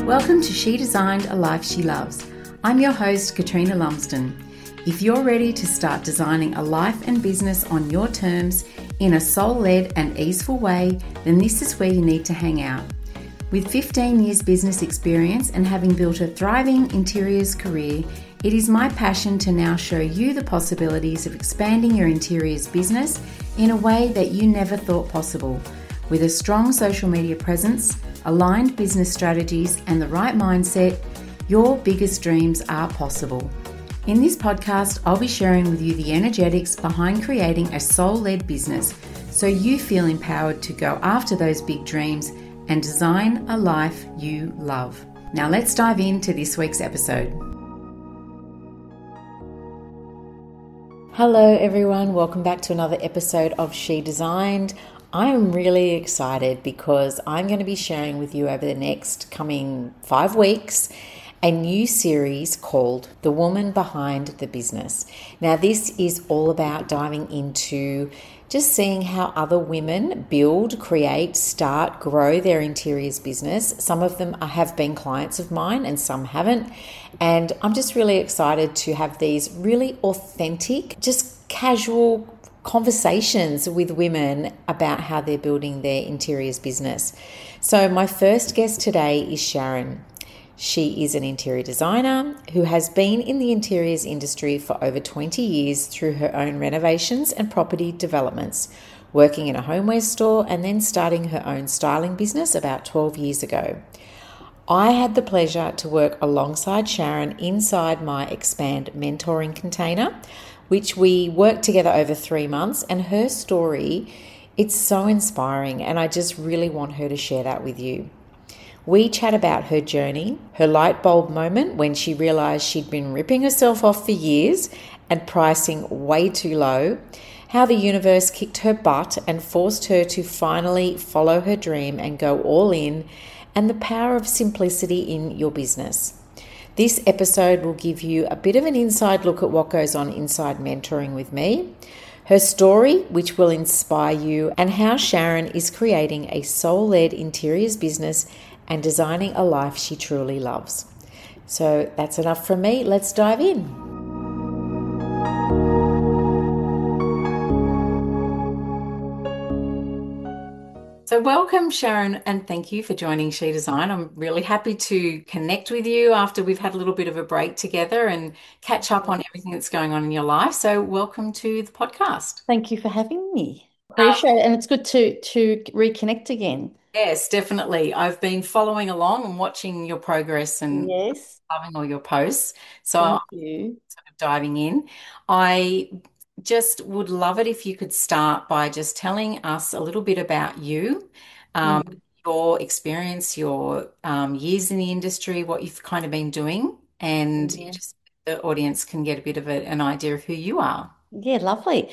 Welcome to She Designed a Life She Loves. I'm your host, Katrina Lumsden. If you're ready to start designing a life and business on your terms in a soul-led and easeful way, then this is where you need to hang out. With 15 years business experience and having built a thriving interiors career, it is my passion to now show you the possibilities of expanding your interiors business in a way that you never thought possible. With a strong social media presence, aligned business strategies, and the right mindset, your biggest dreams are possible. In this podcast, I'll be sharing with you the energetics behind creating a soul-led business so you feel empowered to go after those big dreams and design a life you love. Now let's dive into this week's episode. Hello everyone, welcome back to another episode of She Designed. I'm really excited because I'm going to be sharing with you over the next coming 5 weeks a new series called The Woman Behind the Business. Now this is all about diving into just seeing how other women build, create, start, grow their interiors business. Some of them have been clients of mine and some haven't. And I'm just really excited to have these really authentic, just casual conversations with women about how they're building their interiors business. So my first guest today is Sharon. She is an interior designer who has been in the interiors industry for over 20 years through her own renovations and property developments, working in a homeware store and then starting her own styling business about 12 years ago. I had the pleasure to work alongside Sharon inside my Expand mentoring container, which we worked together over 3 months, and her story, it's so inspiring, and I just really want her to share that with you. We chat about her journey, her light bulb moment when she realized she'd been ripping herself off for years and pricing way too low, how the universe kicked her butt and forced her to finally follow her dream and go all in, and the power of simplicity in your business. This episode will give you a bit of an inside look at what goes on inside mentoring with me, her story, which will inspire you, and how Sharon is creating a soul-led interiors business and designing a life she truly loves. So that's enough from me. Let's dive in. So welcome, Sharon, and thank you for joining She Design. I'm really happy to connect with you after we've had a little bit of a break together and catch up on everything that's going on in your life. So welcome to the podcast. Thank you for having me. Appreciate it. And it's good to reconnect again. Yes, definitely. I've been following along and watching your progress and Yes. loving all your posts. So I'm Thank you. sort of diving in. I just would love it if you could start by just telling us a little bit about you, Mm. your experience, your years in the industry, what you've kind of been doing, and Yeah. just the audience can get a bit of an idea of who you are. Yeah, lovely.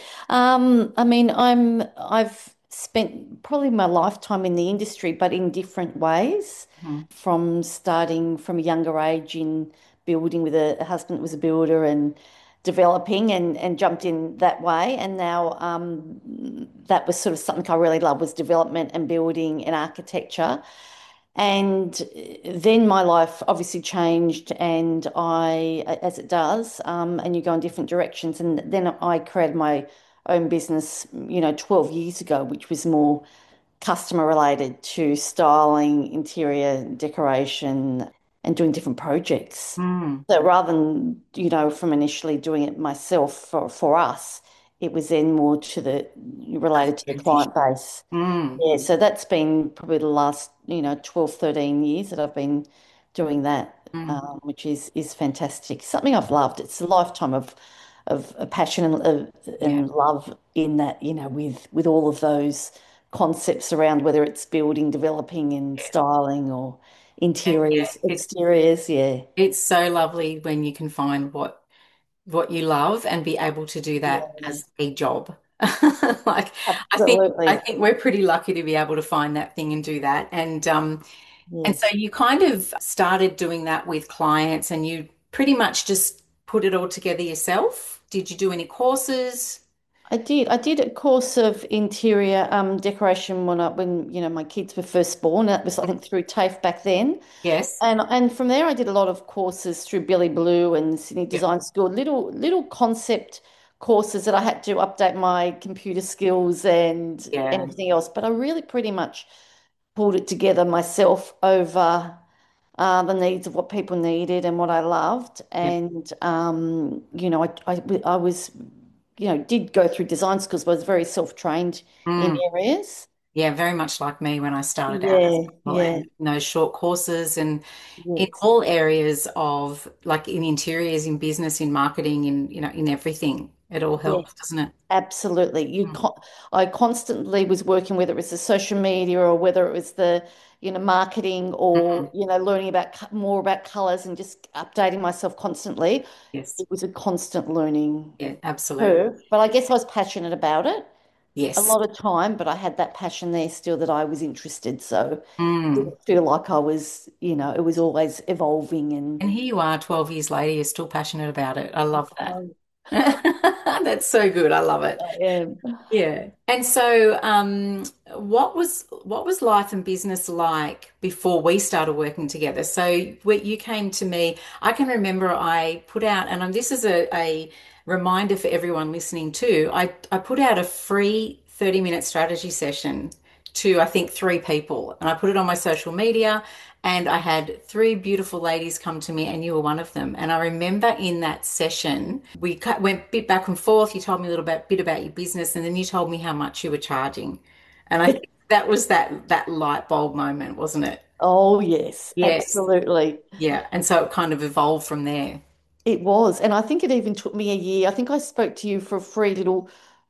I've spent probably my lifetime in the industry, but in different ways, Mhm. from starting from a younger age in building with a husband that was a builder and developing and jumped in that way. And now that was sort of something I really love was development and building and architecture. And then my life obviously changed, and as it does, and you go in different directions. And then I created my own business, 12 years ago, which was more customer related to styling, interior decoration, and doing different projects. Mm. So rather than, from initially doing it myself for us, it was then more to the related to the client base. Mm. Yeah, so that's been probably the last, 12, 13 years that I've been doing that, Mm. which is fantastic. Something I've loved. It's a lifetime of a passion Yeah. and love in that, with all of those concepts around whether it's building, developing and styling or Yeah. interiors, exteriors. Yeah. It's so lovely when you can find what you love and be able to do that Yeah, as a job. Like I absolutely. think we're pretty lucky to be able to find that thing and do that. And so Yes. you kind of started doing that with clients and you pretty much just put it all together yourself. Did you do any courses? I did. I did a course of interior decoration when my kids were first born. That was I think through TAFE back then. Yes. And from there I did a lot of courses through Billy Blue and Sydney Yeah. Design School, little concept courses that I had to update my computer skills and Yeah. anything else. But I really pretty much pulled it together myself over the needs of what people needed and what I loved. Yeah. And I was, did go through design schools, but I was very self-trained in Mm. areas. Yeah, very much like me when I started out as Yeah, well, yeah, and short courses and in yes. all areas of like in interiors, in business, in marketing, in everything. It all Yeah. helps, doesn't it? Absolutely. Mm. I constantly was working, whether it was the social media or whether it was the, marketing or, Mm. learning about more about colors and just updating myself constantly. Yes. It was a constant learning Yeah, absolutely. curve. But I guess I was passionate about it a Yes. lot of time, but I had that passion there still that I was interested. So I Mm. didn't feel like I was, it was always evolving and And here you are, 12 years later, you're still passionate about it. I love that. um, That's so good. I love it. I am. Yeah. And so, what was life and business like before we started working together? So you came to me. I can remember I put out, and this is a reminder for everyone listening too. I put out a free 30-minute strategy session to I think three people, and I put it on my social media. And I had three beautiful ladies come to me, and you were one of them. And I remember in that session, we went a bit back and forth. You told me a bit about your business, and then you told me how much you were charging. And I think that was that light bulb moment, wasn't it? Oh, yes, Yes. absolutely. Yeah. And so it kind of evolved from there. It was, and I think it even took me a year. I think I spoke to you for a free little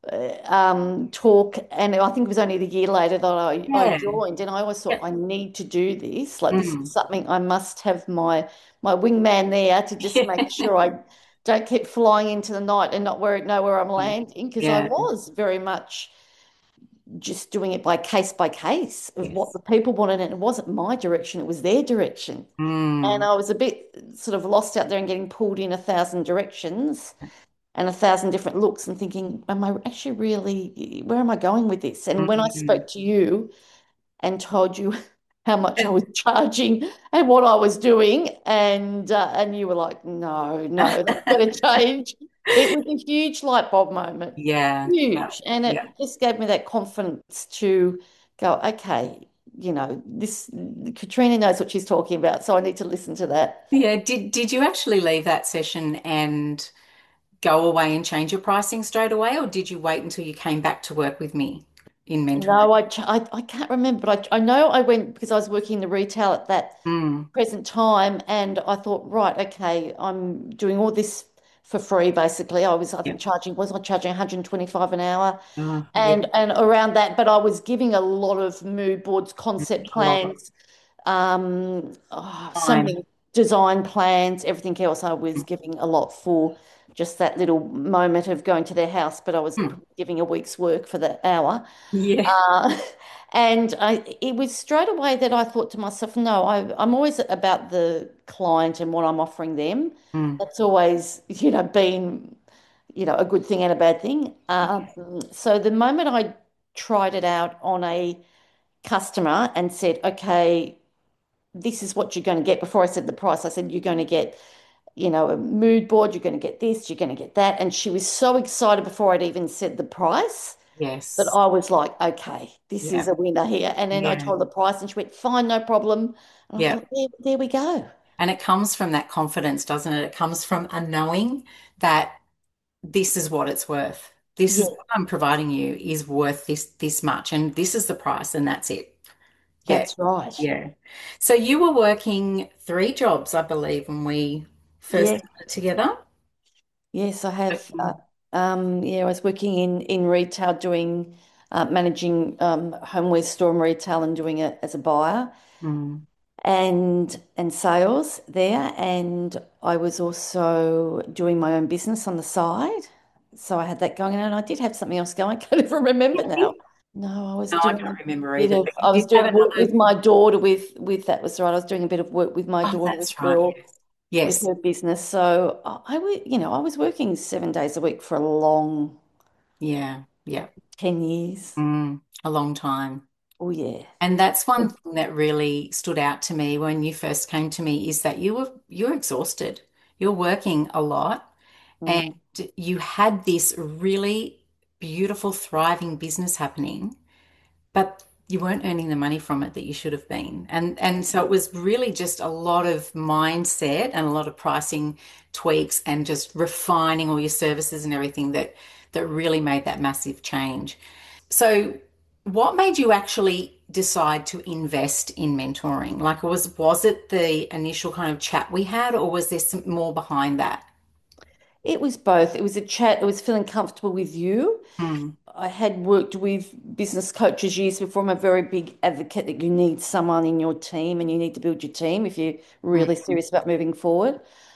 talk, and I think it was only the year later that I Yeah. joined. And I always thought Yeah. I need to do this. Like this is Mm. something I must have my wingman there to just make sure I don't keep flying into the night and not know where I'm landing because I Yeah. was very much just doing it by case of what Yes. the people wanted, and it wasn't my direction; it was their direction. And Mm. I was a bit sort of lost out there and getting pulled in 1,000 directions and 1,000 different looks and thinking, am I actually really, where am I going with this? And when I Mm. spoke to you and told you how much I was charging and what I was doing, and you were like, no, no, that's going to change. It was a huge light bulb moment, Yeah. Yeah. huge. And it Yeah. just gave me that confidence to go, okay, this Katrina knows what she's talking about, so I need to listen to that. Yeah. Did you actually leave that session and go away and change your pricing straight away, or did you wait until you came back to work with me in mentoring? No, I can't remember, but I know I went because I was working in the retail at that Mm. present time, and I thought, right, okay, I'm doing all this for free, basically. I Yeah. think was I charging 125 an hour? Yeah. And around that, but I was giving a lot of mood boards, concept A lot. plans, so Fine. many design plans, everything else. I was giving a lot for just that little moment of going to their house, but I was Mm. giving a week's work for that hour. Yeah. Uh, it was straight away that I thought to myself, no, I'm always about the client and what I'm offering them. Mm. That's always, been, a good thing and a bad thing. So the moment I tried it out on a customer and said, okay, this is what you're going to get. Before I said the price, I said, you're going to get, a mood board, you're going to get this, you're going to get that. And she was so excited before I'd even said the price that Yes. I was like, okay, this is Yeah. a winner here. And then I Yeah. told her the price and she went, fine, no problem. And I Yeah. thought, there we go. And it comes from that confidence, doesn't it? It comes from a knowing that this is what it's worth. This is Yeah, what I'm providing you is worth this much, and this is the price, and that's it. Yeah. that's right. Yeah. So you were working three jobs, I believe, when we first Yeah. started together. Yes, I have. Working. Yeah, I was working in retail doing managing homeware store and retail and doing it as a buyer Mm. and sales there. And I was also doing my own business on the side. So I had that going on, and I did have something else going. I can't even remember now. No, I was No, I doing can't remember a bit either. of But you I was did have doing work another. with my daughter with that was right. I was doing a bit of work with my Oh, daughter that's with right. Brill Yes. with Yes. her business. So I was working 7 days a week for a long, Yeah. Yeah. 10 years. A long time. Oh, yeah. And that's one thing that really stood out to me when you first came to me is that you're exhausted. You're working a lot and Mm, you had this really beautiful, thriving business happening, but you weren't earning the money from it that you should have been. And so it was really just a lot of mindset and a lot of pricing tweaks and just refining all your services and everything that really made that massive change. So what made you actually decide to invest in mentoring? Like was it the initial kind of chat we had, or was there some more behind that? It was both. It was a chat. It was feeling comfortable with you. Mm, I had worked with business coaches years before. I'm a very big advocate that you need someone in your team and you need to build your team if you're really mm, serious about moving forward.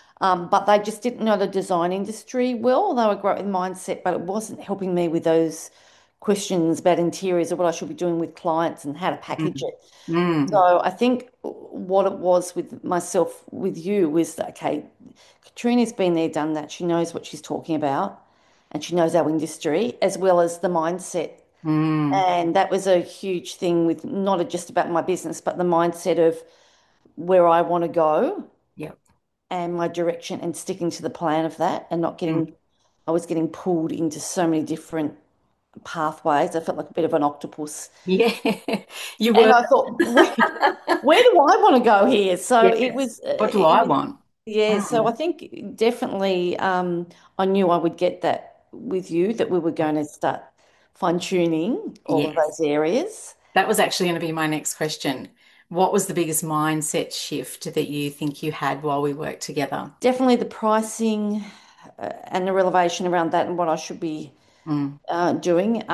But they just didn't know the design industry well. They were great with mindset, but it wasn't helping me with those questions about interiors or what I should be doing with clients and how to package mm, it. mm. So I think what it was with myself, with you, was that, okay, Katrina's been there, done that. She knows what she's talking about and she knows our industry as well as the mindset. Mm. And that was a huge thing with not just about my business, but the mindset of where I want to go Yep. and my direction and sticking to the plan of that and not Mm. getting, I was getting pulled into so many different pathways. I felt like a bit of an octopus. Yeah. You And were. I thought, where do I want to go here? So it Yes. was, What do I want? yeah. So I Mm. think definitely, I knew I would get that with you, that we were going to start fine tuning all of those Yes. areas. That was actually going to be my next question. What was the biggest mindset shift that you think you had while we worked together? Definitely the pricing and the revelation around that and what I should be Mm. doing.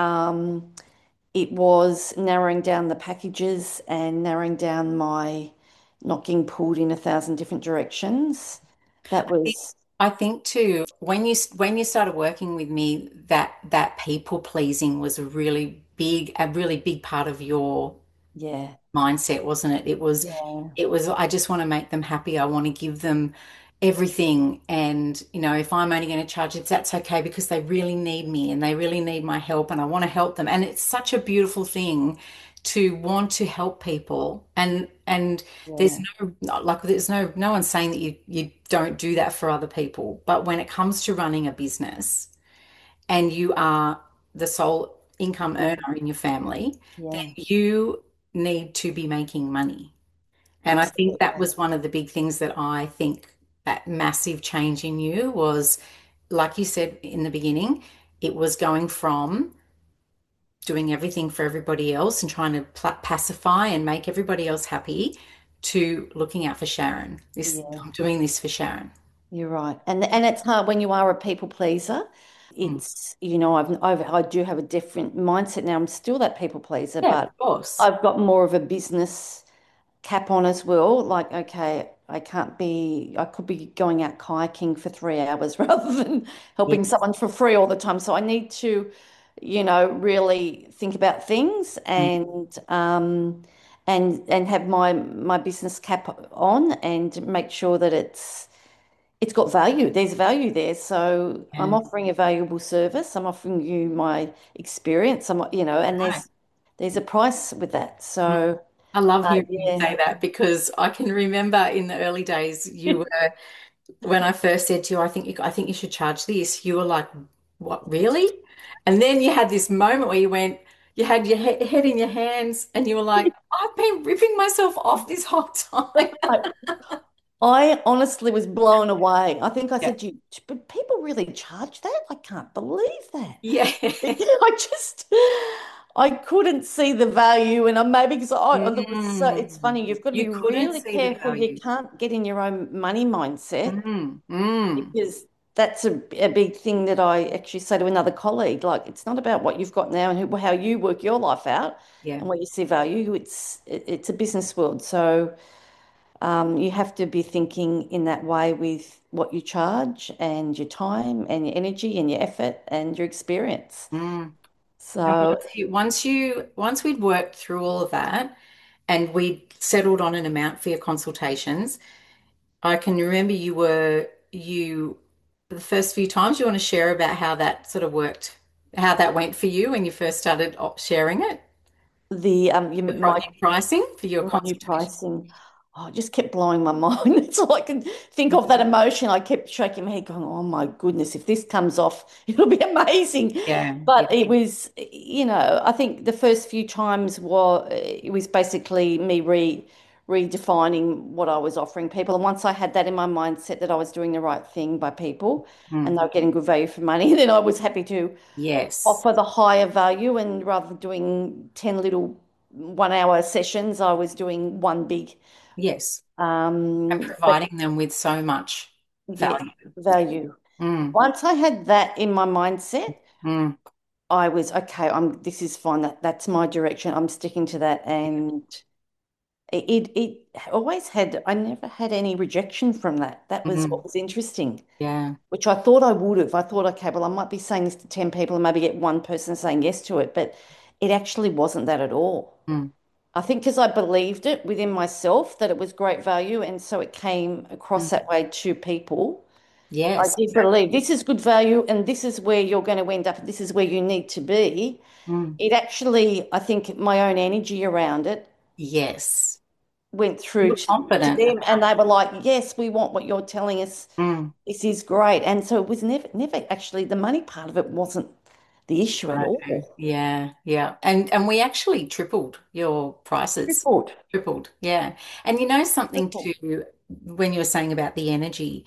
It was narrowing down the packages and narrowing down my not getting pulled in 1,000 different directions. That was, I think too, when you started working with me, that people pleasing was a really big part of your yeah, mindset, wasn't it? It was, yeah, it was, I just want to make them happy. I want to give them everything. And, if I'm only going to charge it, that's okay because they really need me and they really need my help and I want to help them. And it's such a beautiful thing to want to help people. And there's yeah, no one's saying that you don't do that for other people. But when it comes to running a business and you are the sole income earner in your family, then yeah, you need to be making money. And I think that absolutely. was one of the big things that I think that massive change in you was, like you said in the beginning, it was going from doing everything for everybody else and trying to pacify and make everybody else happy to looking out for Sharon. Yeah, I'm doing this for Sharon. you're right. And it's hard when you are a people pleaser. Mm. It's, I do have a different mindset now. I'm still that people pleaser, Yeah, of but course. I've got more of a business cap on as well. Like, okay, I could be going out kayaking for 3 hours rather than helping Yes. someone for free all the time. So I need to, really think about things Mm. and have my business cap on and make sure that it's got value. There's value there. So I'm Yeah. offering a valuable service. I'm offering you my experience. And Right. there's a price with that. Mm. So I love hearing you yeah. say that because I can remember in the early days you were when I first said to you, I think you should charge this, you were like, what, really? And then you had this moment where you had your head in your hands and you were like, I've been ripping myself off this whole time. I, I honestly was blown away. I think I Yeah. said to you, but people really charge that? I can't believe that. Yeah. I couldn't see the value, and I maybe because there was it's Mm. funny. You've got to You be couldn't really see the careful. You value. can't get in your own money mindset Mm. Mm. because that's a big thing that I actually say to another colleague. Like, it's not about what you've got now and how you work your life out Yeah. and what you see value. It's a business world, so. You have to be thinking in that way with what you charge and your time and your energy and your effort and your experience. Mm. And So, once we'd worked through all of that and we'd settled on an amount for your consultations, I can remember you the first few times you want to share about how that sort of worked how that went for you when you first started sharing it? My New pricing for your new consultation? pricing. Oh, it just kept blowing my mind. It's all I can think of, that emotion. I kept shaking my head, going, "Oh my goodness, if this comes off, it'll be amazing." Yeah, yeah. But it was, I think the first few times it was basically me redefining what I was offering people. And once I had that in my mindset that I was doing the right thing by people and Mm. they were getting good value for money, then I was happy to Yes, offer the higher value. And rather than doing 10 little 1 hour sessions, I was doing one big, yes. And but providing them with so much yeah, value. value. Mm, Once I had that in my mindset, mm, I was okay. This is fine. That's my direction. I'm sticking to that. And it always had, I never had any rejection from that. That was mm. what was interesting, Yeah. which I thought I would have. I thought, okay, well, I might be saying this to 10 people and maybe get one person saying yes to it, but it actually wasn't that at all. Mm, I think because I believed it within myself that it was great value, and so it came across mm. that way to people. I Yes, did exactly. believe this is good value, and this is where you're going to end up. This is where you need to be. Mm. It actually, I think, my own energy around it Yes. went You through were to confident them, and about they were like, "Yes, we want what you're telling us. it. Mm. This is great." And so it was never actually the money part of it wasn't the issue at Right. all. Yeah, yeah. And we actually tripled your prices. Tripled, Tripled. Yeah. And you know something tripled. too, when you were saying about the energy,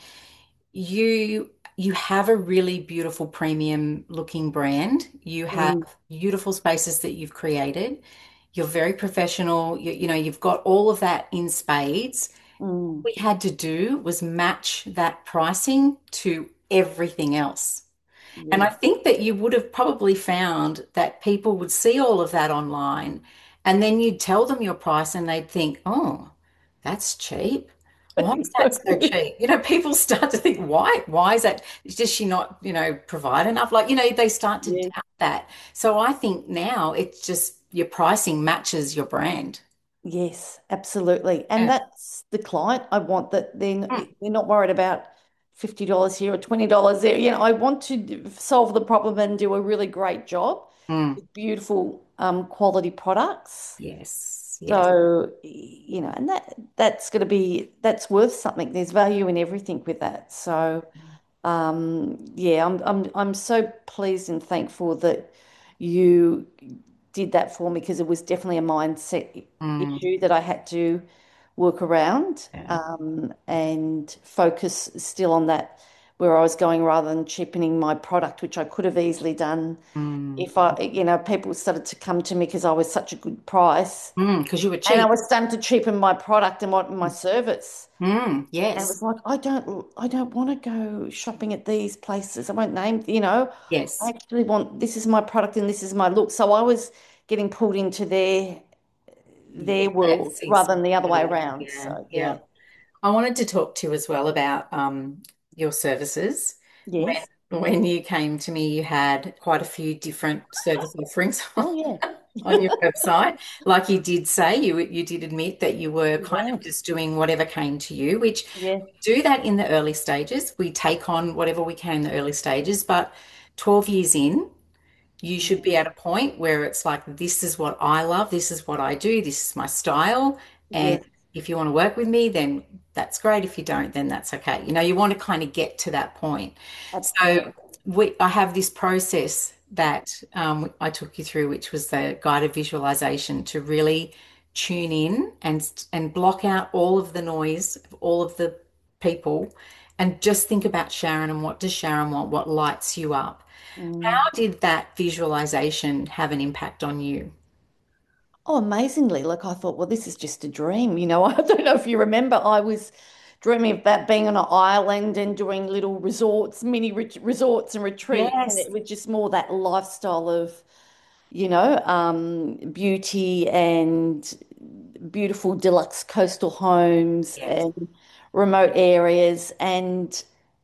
you have a really beautiful premium looking brand. You have Mm, beautiful spaces that you've created. You're very professional. You've got all of that in spades. mm, We had to do was match that pricing to everything else. And I yeah. think that you would have probably found that people would see all of that online and then you'd tell them your price and they'd think, oh, that's cheap. I Why think is so. that so cheap? People start to think, why? Why is that? Does she not, provide enough? Like, they start to Yeah. doubt that. So I think now it's just your pricing matches your brand. Yes, absolutely. And Yeah. that's the client. I want that Mm, they're not worried about $50 here or $20 there. I want to solve the problem and do a really great job mm. with beautiful quality products. Yes, yes. So, and that's going to that's worth something. There's value in everything with that. So, yeah, I'm so pleased and thankful that you did that for me, because it was definitely a mindset Mm, issue that I had to work around, yeah. and focus still on that where I was going, rather than cheapening my product, which I could have easily done Mm. if people started to come to me because I was such a good price, Because you were and I cheap. was starting to cheapen my product and my service. And it Yes, was like, I don't want to go shopping at these places. I won't name. I yes. actually want, this is my product and this is my look. So I was getting pulled into their world That's rather than the other way exactly. around. Yeah, So yeah. yeah. I wanted to talk to you as well about your services. When Yes. when you came to me, you had quite a few different service offerings Oh yeah. on your website. Like you did say, you did admit that you were kind of Yeah. just doing whatever came to you, which Yeah. we do that in the early stages. We take on whatever we can in the early stages, but 12 years in, you should be at a point where it's like, this is what I love, this is what I do, this is my style. And Yeah. if you want to work with me, then that's great. If you don't, then that's okay. You want to kind of get to that point. So Absolutely. I have this process that I took you through, which was the guided visualization to really tune in and block out all of the noise, all of the people, and just think about Sharon and what does Sharon want, what lights you up. How Mm. did that visualization have an impact on you? Oh, amazingly. Like I thought, well, this is just a dream. I don't know if you remember, I was dreaming about being on an island and doing little resorts, mini resorts and retreats. And Yes, it was just more that lifestyle of, beauty and beautiful deluxe coastal homes yes. and remote areas. And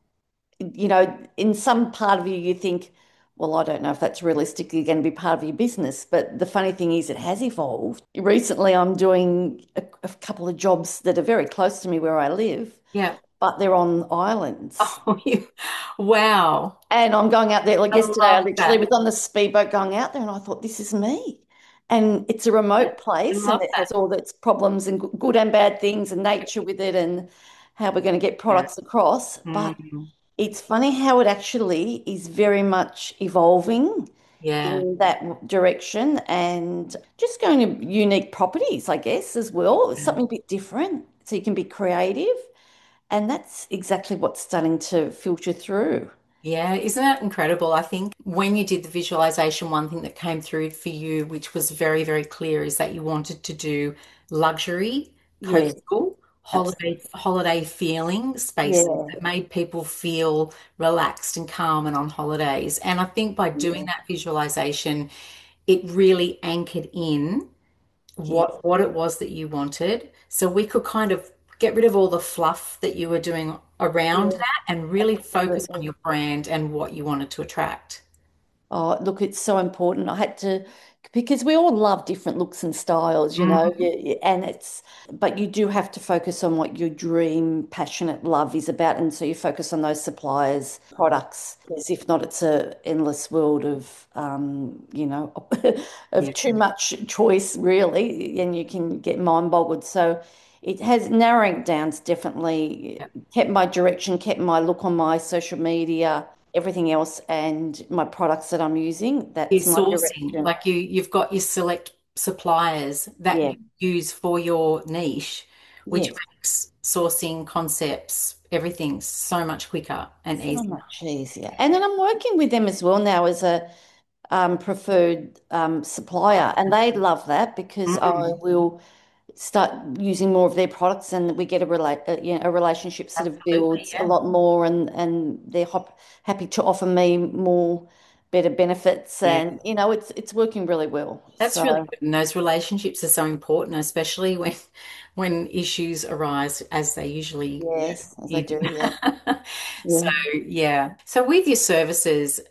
in some part of you, you think, well, I don't know if that's realistically going to be part of your business. But the funny thing is, it has evolved. Recently, I'm doing a couple of jobs that are very close to me where I live. Yeah. but they're on islands. Oh, wow. And I'm going out there, like I yesterday, I love literally that. was on the speedboat going out there and I thought, this is me. And it's a remote I place and love it that. has all its problems and good and bad things and nature with it and how we're going to get Yeah. products across. But Mm, it's funny how it actually is very much evolving yeah. in that direction and just going to unique properties, I guess, as well. It's something a bit different. So you can be creative. And that's exactly what's starting to filter through. Yeah, isn't that incredible? I think when you did the visualization, one thing that came through for you, which was very, very clear, is that you wanted to do luxury, Yeah, coastal, absolutely. holiday feeling spaces Yeah, that made people feel relaxed and calm and on holidays. And I think by doing yeah, that visualization, it really anchored in yeah, what it was that you wanted. So we could kind of get rid of all the fluff that you were doing around yeah, that and really focus on absolutely. your brand and what you wanted to attract. Oh, look, it's so important. I had to, because we all love different looks and styles, Mm, and but you do have to focus on what your dream, passionate love is about. And so you focus on those suppliers, products, because if not, it's a endless world of, of yeah, too much choice, really, and you can get mind boggled. So it has narrowing down's definitely yeah. kept my direction, kept my look on my social media everything else and my products that I'm using. Your That's my sourcing, direction. like you've got your select suppliers that Yeah. you use for your niche, which Yes. makes sourcing concepts, everything so much quicker and So easier. much easier. And then I'm working with them as well now as a preferred supplier. And they love that because I Mm, will start using more of their products and we get a relationship sort of absolutely, builds a yeah. lot more and they're happy to offer me more better benefits Yeah. and it's working really well. That's really So good. And those relationships are so important, especially when issues arise, as they usually yes, as I did. do, yeah. So Yeah. yeah. So with your services,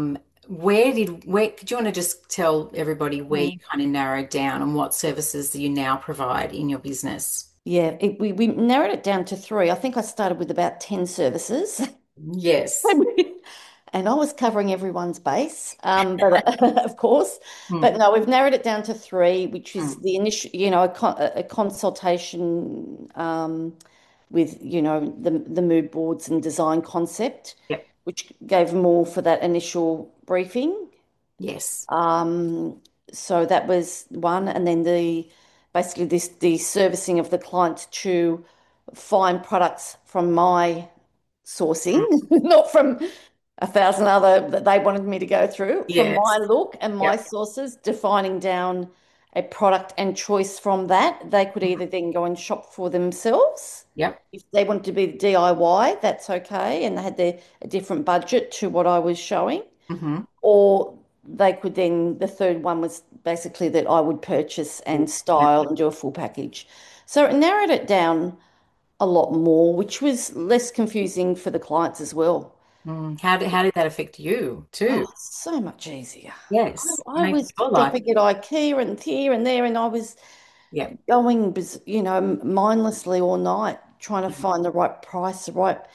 where do you want to just tell everybody where you Mm. kind of narrowed down and what services you now provide in your business? Yeah, we narrowed it down to three. I think I started with about 10 services. Yes. And I was covering everyone's base, but of course. Mm, But no, we've narrowed it down to three, which is mm. the initial, a consultation with, the mood boards and design concept, Yep. which gave more for that initial briefing. Yes. Um, so that was one, and then basically the servicing of the client to find products from my sourcing, Mm, not from a thousand other that they wanted me to go through, from my yes. look and my Yep. sources, defining down a product and choice from that. They could either then go and shop for themselves. Yep. If they wanted to be the DIY, that's okay, and they had a different budget to what I was showing. Hmm. Or they could then, the third one was basically that I would purchase and style and do a full package. So it narrowed it down a lot more, which was less confusing for the clients as well. Mm. How did that affect you too? Oh, so much easier. Yes. I Make was your life. shopping at IKEA and here and there, and I was Yeah. going, mindlessly all night trying to find the right price,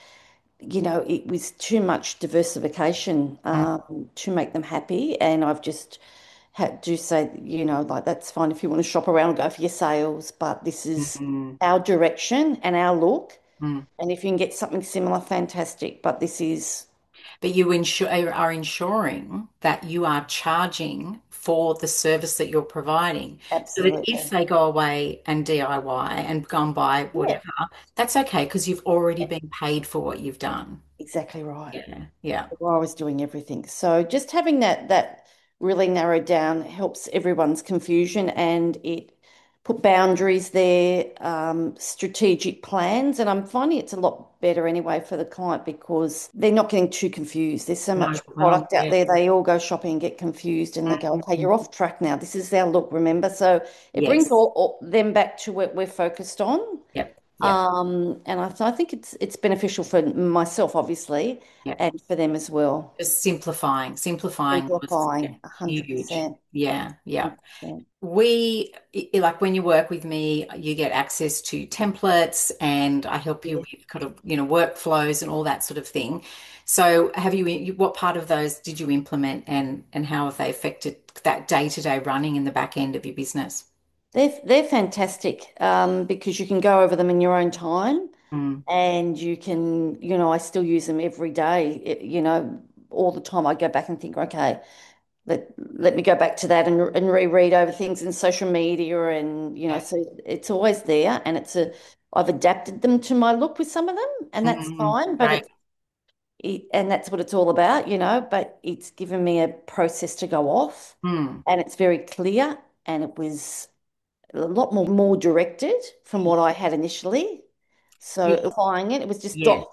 it was too much diversification Mm. to make them happy. And I've just had to say, like that's fine if you want to shop around and go for your sales, but this is Mm. our direction and our look. Mm. And if you can get something similar, fantastic. But this is But you are ensuring that you are charging for the service that you're providing. So that if absolutely. they go away and DIY and go and buy Yeah, whatever, that's okay because you've already been paid for what you've done. exactly right. Yeah. Yeah. Where I was doing everything. So just having that really narrowed down helps everyone's confusion and it put boundaries there, strategic plans. And I'm finding it's a lot better anyway for the client because they're not getting too confused. There's so No, much well, product out yeah. there. They all go shopping and get confused and they go, okay, Mhm. you're off track now. This is our look, remember? So it brings Yes. all them back to what we're focused on. Yep. Yeah. And I think it's beneficial for myself, obviously, Yeah. and for them as well. Just simplifying was yeah, Simplifying, huge. 100%. Yeah, yeah. 100%. Like when you work with me, you get access to templates and I help you Yeah. with kind of, workflows and all that sort of thing. So what part of those did you implement and how have they affected that day-to-day running in the back end of your business? They're fantastic because you can go over them in your own time Mm, and you can, I still use them every day. All the time I go back and think, okay, let me go back to that and reread over things in social media and yeah. so it's always there and I've adapted them to my look with some of them and that's fine, but Great. and that's what it's all about, but it's given me a process to go off Mm, and it's very clear and it was a lot more directed from what I had initially. So yes. applying it was just Yes.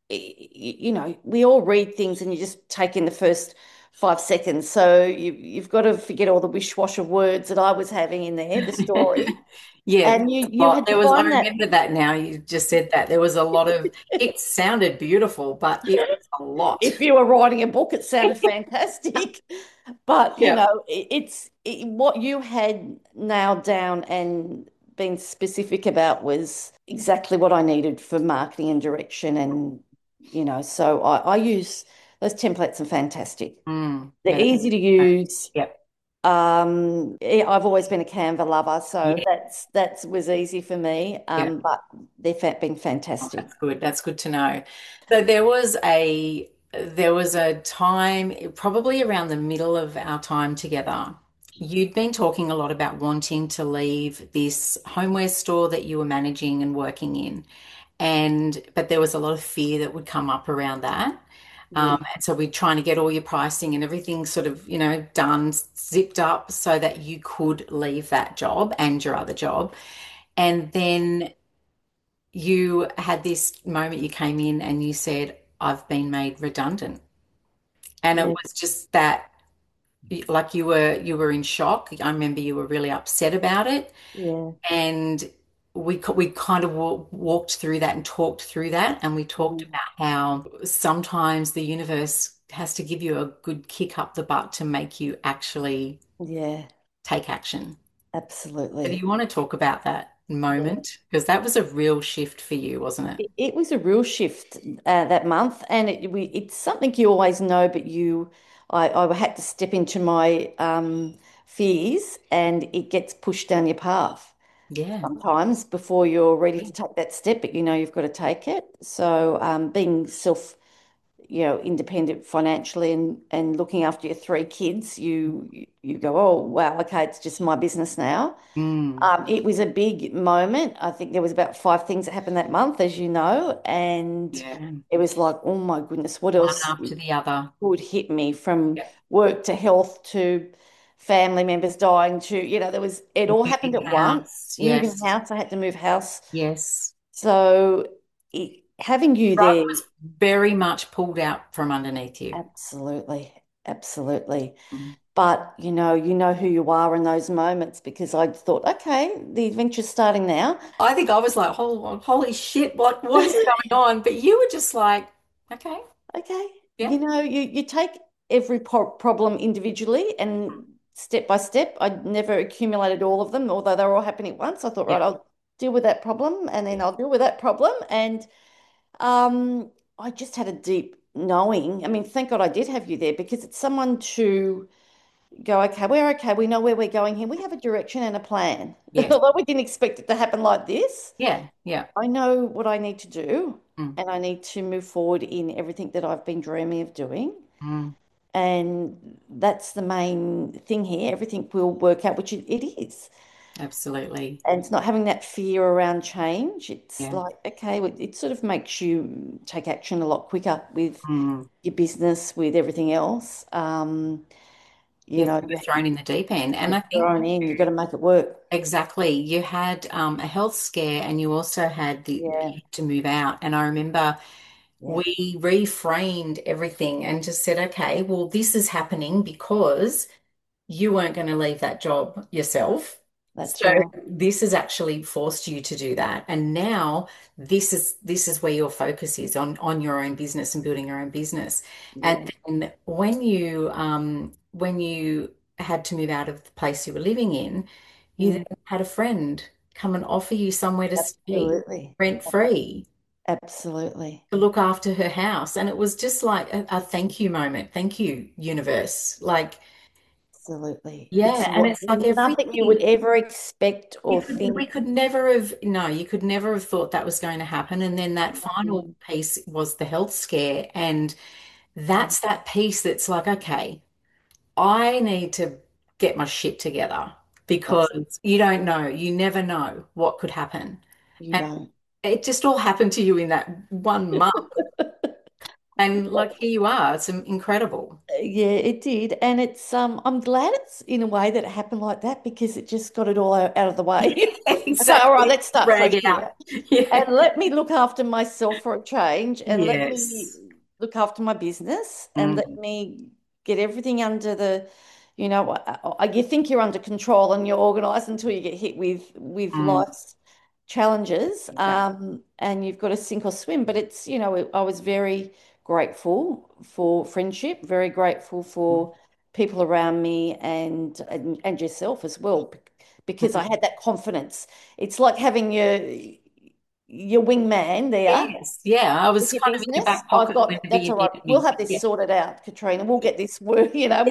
we all read things and you just take in the first 5 seconds. So you've got to forget all the wish-wash of words that I was having in there, the story. Yeah, And you well, had to I find that. remember that now. You just said that. There was a lot of, it sounded beautiful, but it was a lot. If you were writing a book, it sounded fantastic. But Yeah. what you had nailed down and been specific about was exactly what I needed for marketing and direction. And, so I use those templates are fantastic. They're No, easy to use. yep. I've always been a Canva lover, so Yeah. that was easy for me. Yeah. But been Oh, fantastic. that's good. That's good to know. So there was a time, probably around the middle of our time together. You'd been talking a lot about wanting to leave this homeware store that you were managing and working in. But there was a lot of fear that would come up around that. Yeah, And so we're trying to get all your pricing and everything sort of, done, zipped up so that you could leave that job and your other job. And then you had this moment you came in and you said, I've been made redundant. And it yeah, was just that like you were in shock. I remember you were really upset about it. yeah. And we kind of walked through that and talked through that. And we talked Mm. about how sometimes the universe has to give you a good kick up the butt to make you actually Yeah, take action. So do absolutely. you want to talk about that Yeah. moment? Because that was a real shift for you, wasn't it? It was a real shift that month, and it's something you always know, but I had to step into my fears, and it gets pushed down your path Yeah. sometimes before you're ready to take that step, but you know you've got to take it. So being independent financially and looking after your 3 kids, you go, oh wow, okay, it's just my business now. Mm. It was a big moment. I think there was about 5 things that happened that month, as you know, and Yeah. it was like, oh my goodness, what One else after the other. would hit me from Yeah. work to health to family members dying to, there was it all happened Moving at once. house. Moving Yes. house, I had to move house. Yes. So having you Rug there, was very much pulled out from underneath you. absolutely, absolutely. Mm. But you know who you are in those moments because I thought, okay, the adventure's starting now. I think I was like, holy shit, what is going on? But you were just like, okay, Okay. yeah, You take every problem individually and step by step. I never accumulated all of them, although they were all happening at once. I thought, yeah, right, I'll deal with that problem and then I'll deal with that problem. And I just had a deep knowing. I mean, thank God I did have you there because it's someone to go, okay, we're okay. We know where we're going here. We have a direction and a plan. yes, Although we didn't expect it to happen like this. yeah, yeah. I know what I need to do, Mm, and I need to move forward in everything that I've been dreaming of doing. mm, And that's the main thing here. Everything will work out, which it is. absolutely. And it's not having that fear around change. It's Yeah. like, okay, it sort of makes you take action a lot quicker with Mm. your business, with everything else. You're You thrown in the deep end. And have I to think own in, you've got to make it work. exactly, you had a health scare and you also had Yeah, to move out. And I remember yeah, we reframed everything and just said, okay, well, this is happening because you weren't going to leave that job yourself. That's So right. this has actually forced you to do that. And now this is where your focus is on your own business and building your own business. And Yeah. then when you had to move out of the place you were living in, you then Mm, had a friend come and offer you somewhere to stay absolutely. rent free Absolutely. to look after her house. And it was just like a thank you moment. Thank you, universe. Like, Absolutely. yeah, It's and it's like nothing you everything. would ever expect or We think. could never have, no, you could never have thought that was going to happen. And then that final Mm, piece was the health scare. And mm, that's that piece that's like, okay, I need to get my shit together That's because you don't know, you never know what could happen. you And don't. it just all happened to you in that 1 month. And like, here you are. It's incredible. Yeah, it did. And it's I'm glad it's in a way that it happened like that because it just got it all out of the way. Okay, all right, Exactly. let's start fresh Drag it here. out. Yeah. And let me look after myself for a change and let me Yes. look after my business and let Mm, me get everything under the, you think you're under control and you're organized until you get hit with mm, life's challenges. exactly. And you've got to sink or swim. But I was very grateful for friendship, very grateful for people around me and yourself as well, because I Mm. had that confidence. It's like having your wingman there Yes, yeah. I with was your kind of in your business. back pocket whenever That's you all right. needed We'll me. have this Yeah. sorted out, Katrina. We'll get this work,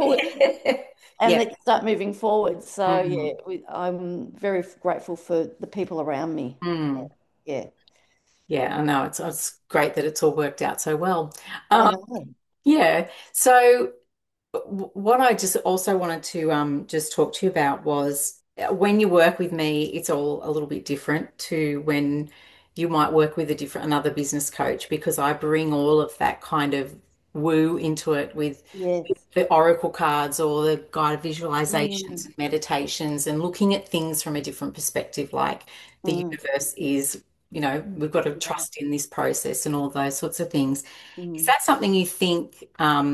and Yeah. let's start moving forward. So yeah, Mm, I'm very grateful for the people around me. mm. Yeah, Yeah, I know it's great that it's all worked out so well. I Um, know. yeah. So what I just also wanted to just talk to you about was when you work with me, it's all a little bit different to when you might work with another business coach because I bring all of that kind of woo into it with Yes. the oracle cards or the guided visualizations Mm, and meditations and looking at things from a different perspective, like the mm, universe is, we've got to yeah. trust in this process and all those sorts of things. Is Mm, that something you think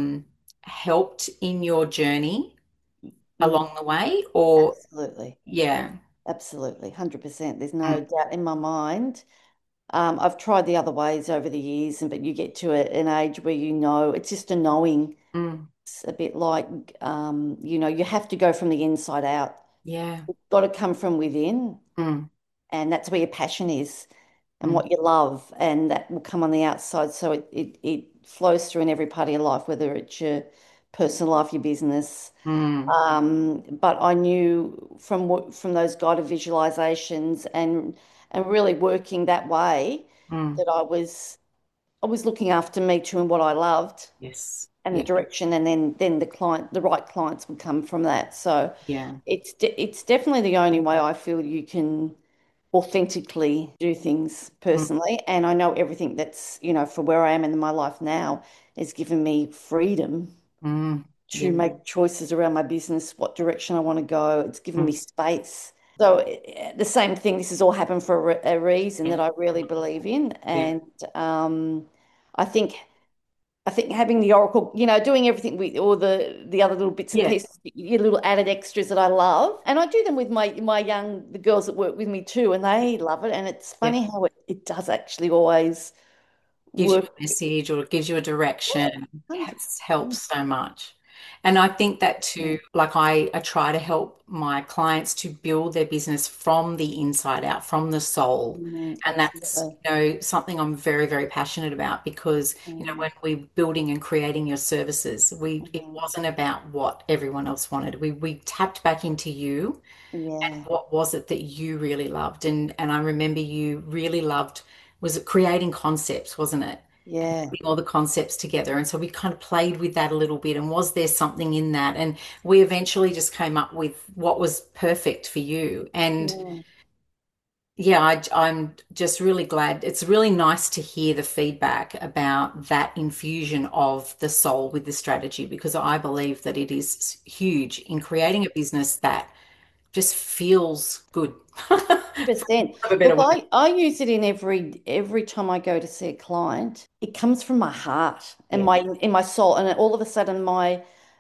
helped in your journey mm, along the way? Or, absolutely. yeah, Absolutely. 100%. There's no mm, doubt in my mind. I've tried the other ways over the years, but you get to an age where it's just a knowing. mm, It's a bit like, you have to go from the inside out. yeah, It's got to come from within, mm, and that's where your passion is and mm, what you love, and that will come on the outside. So it flows through in every part of your life, whether it's your personal life, your business. mm, But I knew from those guided visualizations and really working that way mm, that I was looking after me too and what I loved yes, and the yeah, direction, and then the right clients would come from that. So yeah, it's definitely the only way I feel you can authentically do things mm, personally. And I know everything that's, for where I am in my life now has given me freedom to yeah, make choices around my business, what direction I want to go. It's given mm, me space. So the same thing, this has all happened for a reason yeah, that I really believe in. yeah, And I think having the Oracle, doing everything with all the other little bits and yeah, pieces, your little added extras that I love. And I do them with the girls that work with me too, and they love it. And it's yeah. funny how it does actually always Gives you work. a message or it gives you a direction. Yeah, 100. Has helps so much. And I think that too, like I try to help my clients to build their business from the inside out, from the soul. And that's, Absolutely. something I'm very, very passionate about because, Mm, when we're building and creating your services, it mm, wasn't about what everyone else wanted. We tapped back into you and yeah, what was it that you really loved. And I remember you really loved, was it creating concepts, wasn't it? yeah. Putting all the concepts together. And so we kind of played with that a little bit. And was there something in that? And we eventually just came up with what was perfect for you. And Mm, yeah, I'm just really glad. It's really nice to hear the feedback about that infusion of the soul with the strategy because I believe that it is huge in creating a business that just feels good. For 100%. a better Look, word. I use it in every time I go to see a client. It comes from my heart and Yeah. my in my soul, and all of a sudden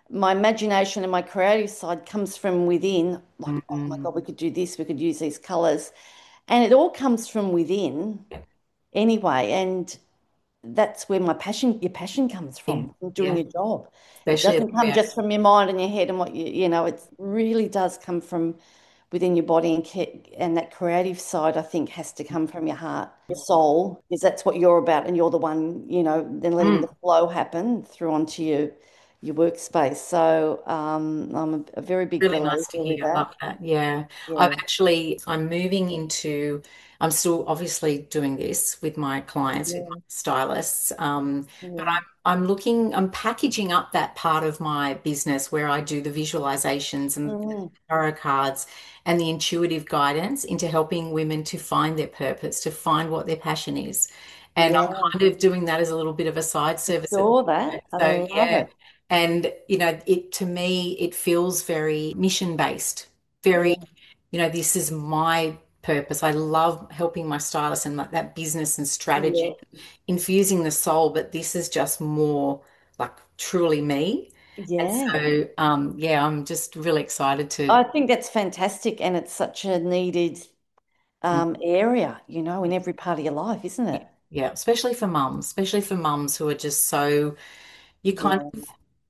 my imagination and my creative side comes from within, like, oh my Mm. God, we could do this, we could use these colors. And it all comes from within Yeah, anyway. And that's where your passion comes yeah, from doing yeah. your job. It Especially doesn't come about, just from your mind and your head and what it really does come from within your body and that creative side, I think, has to come from your heart, your soul, because that's what you're about, and you're the one, then letting the mm. flow happen through onto your workspace. So I'm a very big Really nice believer to with hear. I that. love that. Yeah. Yeah. I'm moving into, I'm still obviously doing this with my clients, with my Yeah. stylists. But Yeah. I'm packaging up that part of my business where I do the visualizations and Mm, tarot cards and the intuitive guidance into helping women to find their purpose, to find what their passion is. And I'm yeah. kind of doing that as a little bit of a side service at the Saw moment. that. I So love yeah. it. And, it to me, it feels very mission based, very, Yeah. this is my purpose. I love helping my stylists and that business and Yeah. strategy, infusing the soul, but this is just more like truly me. And Yeah. so, yeah, I'm just really excited to, I think that's fantastic, and it's such a needed area, in every part of your life, isn't it? yeah, especially for mums who are just so, you kind Yeah. of,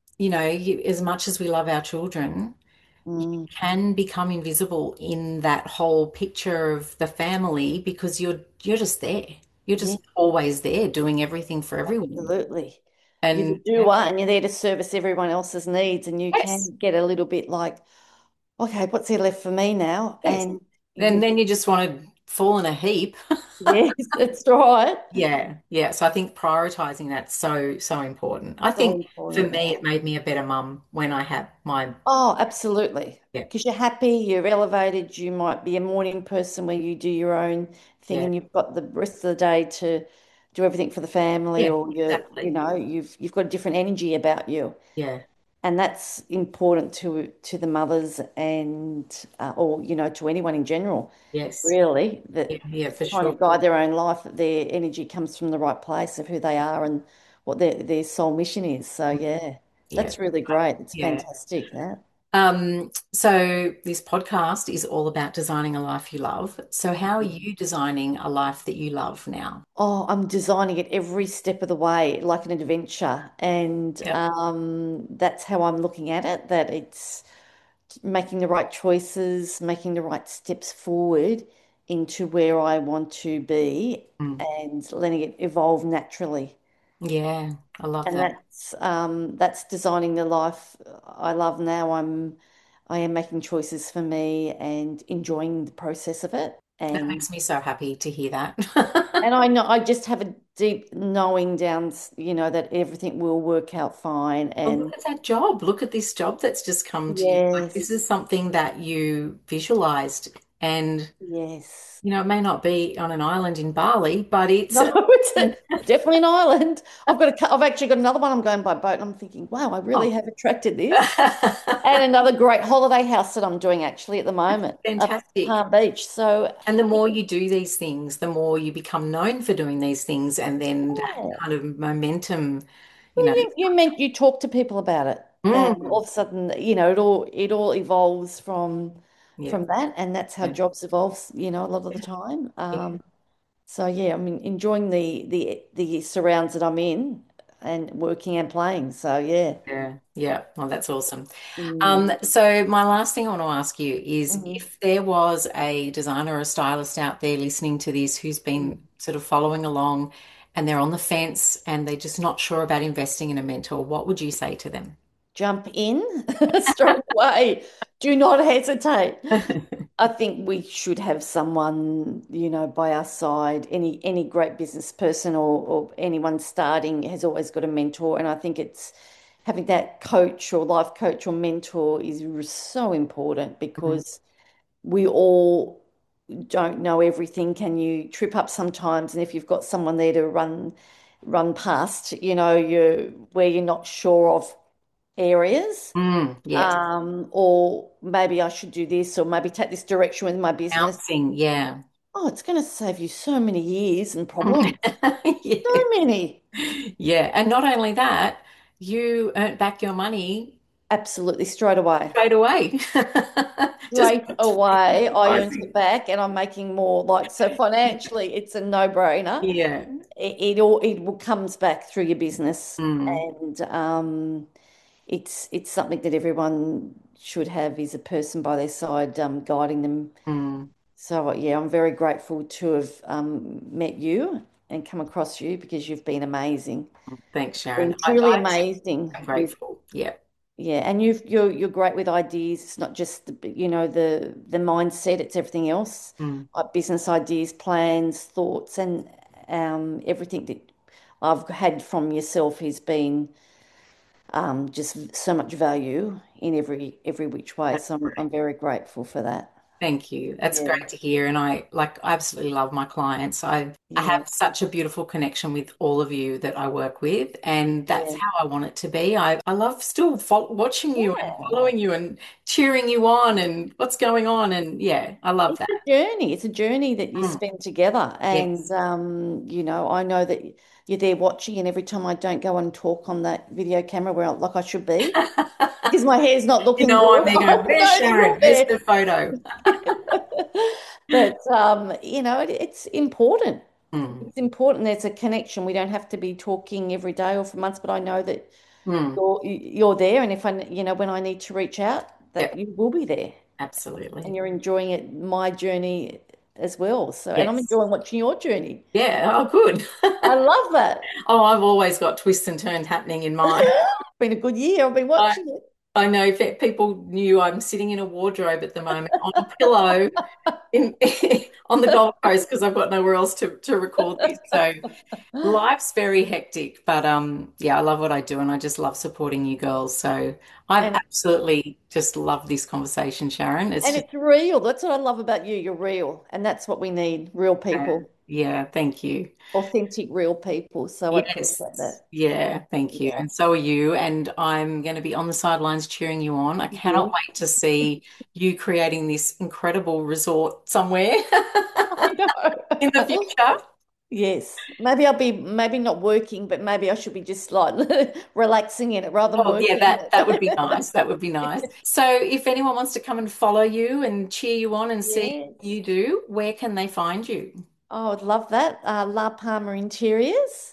as much as we love our children, you Mm, can become invisible in that whole picture of the family because you're just there. You're yeah, just always there doing everything for everyone. absolutely. You're the And doer and you're there to service everyone else's needs, and you yes, can get a little bit like, okay, what's there left for me now? yes. And And you, then you just want to fall in a heap. yes, that's right. Yeah, yeah. So I think prioritizing that's so, so important. I So think for important. me, it made me a better mum when I had my, Oh, absolutely. yeah, Because you're happy, you're elevated, you might be a morning person where you do your own thing yeah, and you've got the rest of the day to do everything for the family, yeah, or exactly. you've got a different energy about you. Yeah, And that's important to the mothers and or to anyone in general, yes, really, yeah, that yeah, for trying to sure. guide their own life, that their energy comes from the right place of who they are and what their soul mission is. So yeah, Yeah, that's really great. It's yeah. fantastic, that. So this podcast is all about designing a life you love. So how are you designing a life that you love now? Oh, I'm designing it every step of the way, like an adventure. And Yeah. that's how I'm looking at it, that it's making the right choices, making the right steps forward into where I want to be Mm. and letting it evolve naturally. Yeah, I love And that. that's designing the life I love now. I am making choices for me and enjoying the process of it. That And makes me so happy to hear And that. I know I just have a deep knowing down, that everything will work out fine. Well, look And at that job. Look at this job that's just come to you. Like this is yes, something that you visualized and yes. it may not be on an island in Bali, but it's No, it's definitely an island. I've actually got another one. I'm going by boat, and I'm thinking, wow, I really oh. have attracted this. And another great holiday house that I'm doing actually at the moment up at Fantastic. Palm Beach. So And the more you do these things, the more you become known for doing these things, and then that yeah. kind of momentum, you Well, know. you talk to people about it, and all Mm, of a sudden, it all evolves yeah, from that, and that's how yeah, jobs evolve, a lot of the time. yeah, So yeah, I mean, enjoying the surrounds that I'm in, and working and playing. So yeah. yeah, yeah. Well, that's awesome. Mm, So my last thing I want to ask you is mhm, if there was a designer or a stylist out there listening to this who's mm. been sort of following along and they're on the fence and they're just not sure about investing in a mentor, what would you say to them? Jump in straight away. Do not hesitate. I think we should have someone, by our side. Any great business person or anyone starting has always got a mentor. And I think it's having that coach or life coach or mentor is so important, because we all don't know everything. Can you trip up sometimes? And if you've got someone there to run past, where you're not sure of areas, Yes. or maybe I should do this, or maybe take this direction with my business. Bouncing, yeah. Oh, it's going to save you so many years and problems. Yeah. So many. Yeah. And not only that, you earned back your money Absolutely, straight away. straight away. Just Straight away, I earned advertising. it back and I'm making more. Like, so financially, it's a no-brainer. Yeah. It all comes back through your business, Mm, and it's something that everyone should have is a person by their side, guiding them. mm. So yeah, I'm very grateful to have met you and come across you because you've been amazing. Thanks, Sharon. Been truly I too amazing am with. grateful. Yeah. Yeah, and you're great with ideas. It's not just the mindset, it's everything else. Mm. Like business ideas, plans, thoughts, and everything that I've had from yourself has been just so much value in every which way. That's So I'm great. very grateful for that. Thank you. That's Yeah, great to hear. And I absolutely love my clients. I yeah, have such a beautiful connection with all of you that I work with, and that's yeah, how I want it to be. I love still watching you and yeah. following you and cheering you on and what's going on. And yeah, I love It's that. a journey. It's a journey that you Mm. spend together. And Yes. I know that you're there watching, and every time I don't go and talk on that video camera where like I should be, because my hair's not You looking know, I'm good, there I going, where's know you're Sharon? Where's there. the photo? But it's important. Mm. It's important. There's a connection. We don't have to be talking every day or for months, but I know that Mm. you're there, and if I, when I need to reach out, that Yep, you will be there. And absolutely. you're enjoying it, my journey as well. So, and I'm Yes. enjoying watching your journey. Yeah. Oh, good. I love that. Oh, I've always got twists and turns happening in mine. Been a good year. I've been I, watching it. I know if people knew I'm sitting in a wardrobe at the moment on a pillow in on the Gold Coast because I've got nowhere else to record this. So life's very hectic, but yeah, I love what I do and I just love supporting you girls. So I've And absolutely just loved this conversation, Sharon. It's and just it's real. That's what I love about you. You're real, and that's what we need. Real people, yeah, thank you. authentic, real people. So I Yes. appreciate that. Yeah, thank you. Yeah. And so are you. And I'm going to be on the sidelines cheering you on. I cannot Will. wait to see you creating this incredible resort somewhere I in the know. future. Yes. Maybe I'll be maybe not working, but maybe I should be just like relaxing in it rather than Oh, yeah, working in that would be it. nice. That would be nice. So if anyone wants to come and follow you and cheer you on and see what Yes. you do, where can they find you? Oh, I'd love that. La Palma Interiors.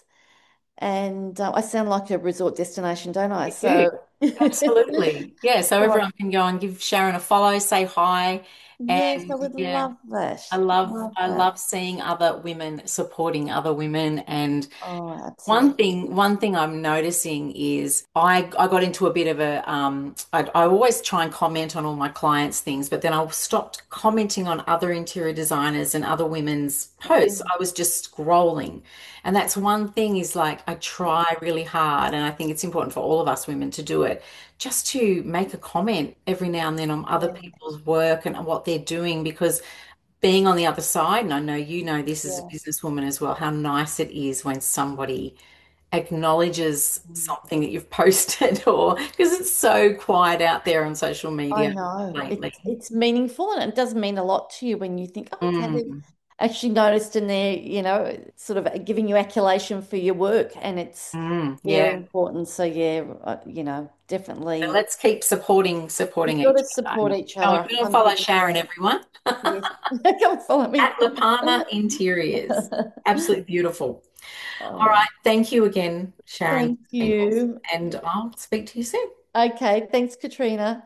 And I sound like a resort destination, don't I? You do. So, Absolutely. Yeah, so so everyone can go and give Sharon a follow, say hi, yes, I and would yeah. love that. I love Love I that. love seeing other women supporting other women and Oh, one absolutely. thing one thing I'm noticing is I got into a bit of a I always try and comment on all my clients' things, but then I stopped commenting on other interior designers and other women's posts. Mm, I was just scrolling. And that's one thing is like I try really hard and I think it's important for all of us women to do it, just to make a comment every now and then on other yeah, people's work and what they're doing because being on the other side, and I know you know this as a yeah. businesswoman as well, how nice it is when somebody acknowledges Mm. something that you've posted or because it's so quiet out there on social I media know. lately. It's meaningful and it does mean a lot to you when you think, oh, okay, they've Mm, actually noticed and they're, sort of giving you accolation for your work and it's very yeah. important. So yeah, So definitely let's keep supporting we've got each to other. support each Go other and follow Sharon, 100%. everyone. Yes. Come and follow me. At La Palma Interiors. Absolutely beautiful. All Oh, right. Thank you again, Sharon. thank It's been awesome. you. And I'll speak to you soon. Okay, thanks, Katrina.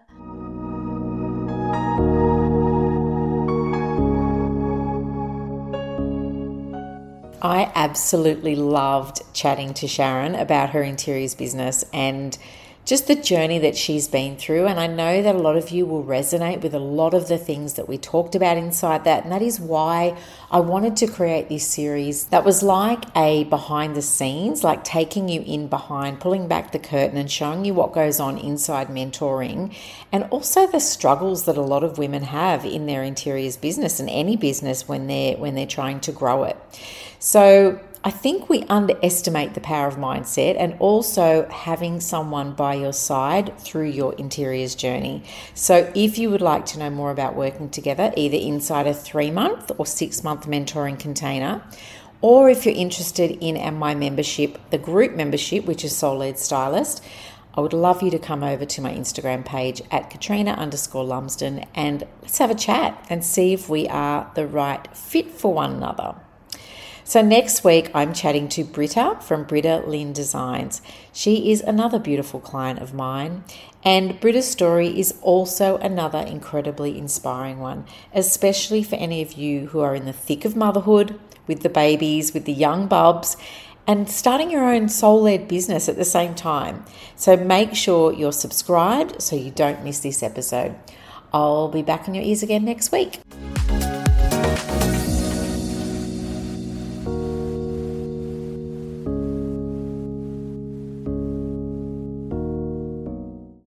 I absolutely loved chatting to Sharon about her interiors business and just the journey that she's been through. And I know that a lot of you will resonate with a lot of the things that we talked about inside that. And that is why I wanted to create this series that was like a behind the scenes, like taking you in behind, pulling back the curtain and showing you what goes on inside mentoring and also the struggles that a lot of women have in their interiors business and any business when they're trying to grow it. So I think we underestimate the power of mindset and also having someone by your side through your interiors journey. So if you would like to know more about working together, either inside a 3-month or 6-month mentoring container, or if you're interested in my membership, the group membership, which is Soul Led Stylist, I would love you to come over to my Instagram page at Katrina_Lumsden and let's have a chat and see if we are the right fit for one another. So next week, I'm chatting to Britta from Britta Lynn Designs. She is another beautiful client of mine, and Britta's story is also another incredibly inspiring one, especially for any of you who are in the thick of motherhood, with the babies, with the young bubs, and starting your own soul-led business at the same time. So make sure you're subscribed so you don't miss this episode. I'll be back in your ears again next week.